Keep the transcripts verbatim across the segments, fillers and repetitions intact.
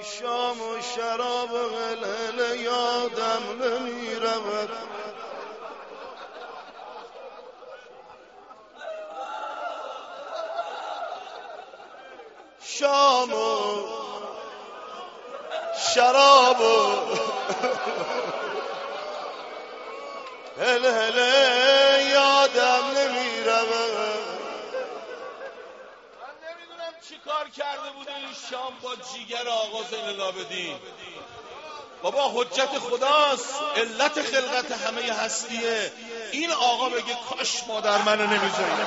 شام و شراب هلهله یادم نمی رود. شام و شراب و هلهله یادم نمی رود. چی کار کرده بوده این شام با جیگر آقا زین العابدین؟ بابا حجت خداست، علت خلقت همه هستیه. این آقا بگه کاش مادر منو نمیذاری،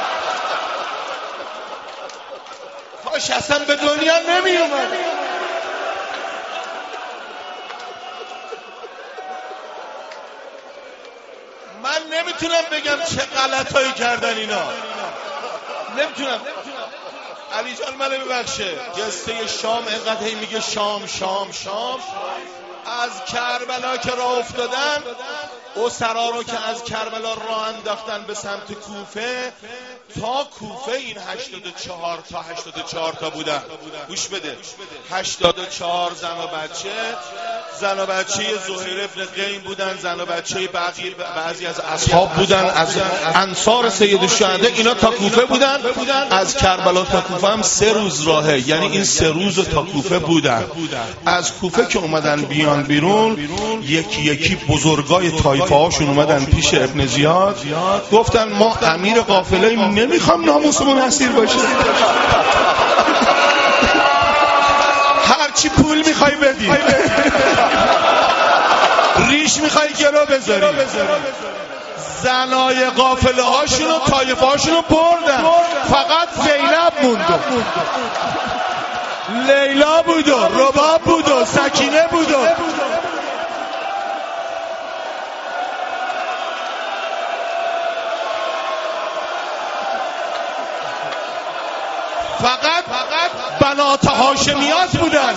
کاش اصلا به دنیا نمی اومد. من نمیتونم بگم چه غلطایی کردن اینا، نمیتونم. علی جان منو ببخشه، قصه شام اینقدر هی میگه شام شام شام. از کربلا که راه افتادن، اسرا رو که از کربلا راه انداختن به سمت کوفه، تا کوفه این هشتاد و چهار تا هشتاد و چهار تا بودن. گوش بده، هشتاد و چهار زن و بچه، زن و بچه زهیر ابن قیم بودن، زن و بچه بقیه بعضی از اصحاب بودن، از انصار سید الشهدا. اینا تا کوفه بودن. از کربلا تا کوفه هم سه روز راهه، یعنی این سه روز تا کوفه بودن. از کوفه که اومدن بیان بیرون، یکی یکی بزرگای طایفه هاشون اومدن پیش ابن زیاد، گفتن ما امیر قافله نمیخوام ناموسمون اسیر باشه، هرچی پول میخوای بدی، ریش میخوای گرو بذاری. زنای قافله هاشون و طایفه هاشون رو بردن، فقط زینب موند، لیلا بود و رباب بود و سکینه بود و فقط بنات هاشمیات بودن.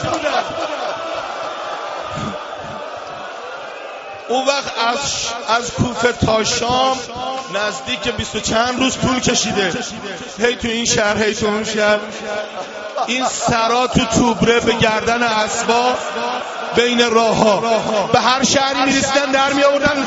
اون وقت از از کوفه تا شام نزدیک بیست و چند روز طول کشیده، هی تو این شهر هی تو اون شهر. این سرا تو توبره به گردن اسبا بین راه ها، به هر شهری میرسیدن در می آوردن.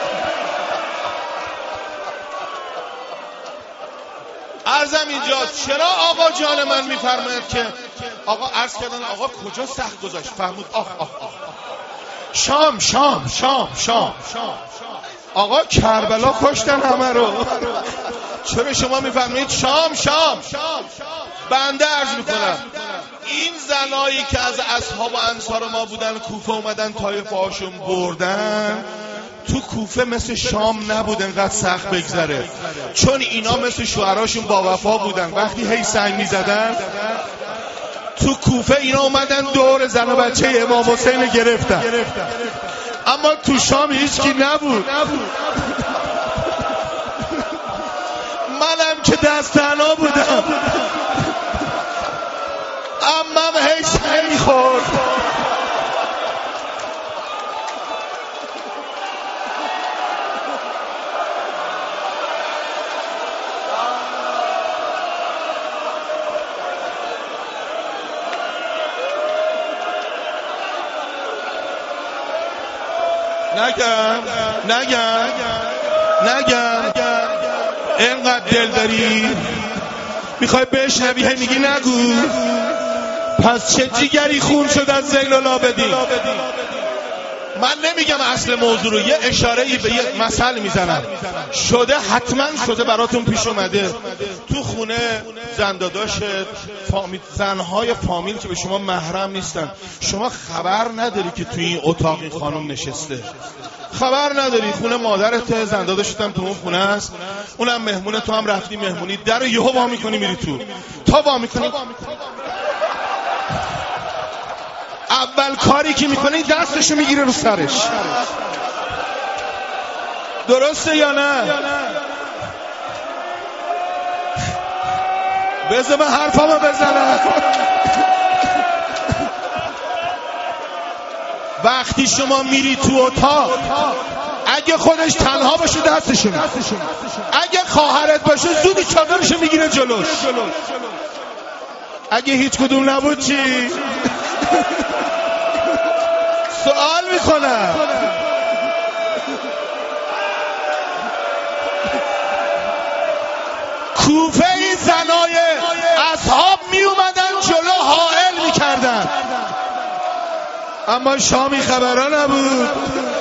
عرضم اینجا چرا آقا جان من میفرماید که آقا عرض کردن آقا کجا سخت گذاشت؟ فرمود آه آه آه شام شام شام شام آقا کربلا کشتن همه رو، چرا شما میفرمایید شام شام؟ بنده عرض میکنم این زنایی که از اصحاب و انصار ما بودن کوفه اومدن طایفه هاشون بردن، تو کوفه مثل شام نبود انقدر سخت بگذره، چون اینا مثل شوهراشون با وفا بودن. وقتی هی سنگ میزدن تو کوفه، اینا اومدن دور زن و بچه امام حسین گرفتن، اما تو شام هیچکی نبود. منم که دست تنها بودم، اما هی سنگ میخورد. نگم نگم نگم اینقدر دل داری میخوای بشنوی هی میگی نگو. پس چه جیگری خون شد از زین العابدین؟ من نمیگم اصل موضوع رو، یه اشاره‌ای به یه مثل میزنم. شده، حتما شده، براتون پیش اومده. تو خونه زنداداشت، فامیل، زنهای فامیل که به شما محرم نیستن، شما خبر نداری که تو این اتاق این خانم نشسته، خبر نداری. خونه مادرت، زنداداشت هم تو اون خونه است، اونم مهمونه، تو هم رفتی مهمونی، در یهو وا میکنی میری تو. تا وا میکنی اول کاری که میکنه دستشو میگیره رو سرش. درسته یا نه؟ بذار من حرفامو بزنم. وقتی شما میری تو اتاق، اگه خودش تنها باشه دستشو میگیره، اگه خواهرت باشه زودی چادرشو میگیره جلوش، اگه هیچ کدوم نبود چی؟ سوال میکنم کوفه این زنای اصحاب می اومدن جلو حائل میکردن، اما شامی خبرها نبود.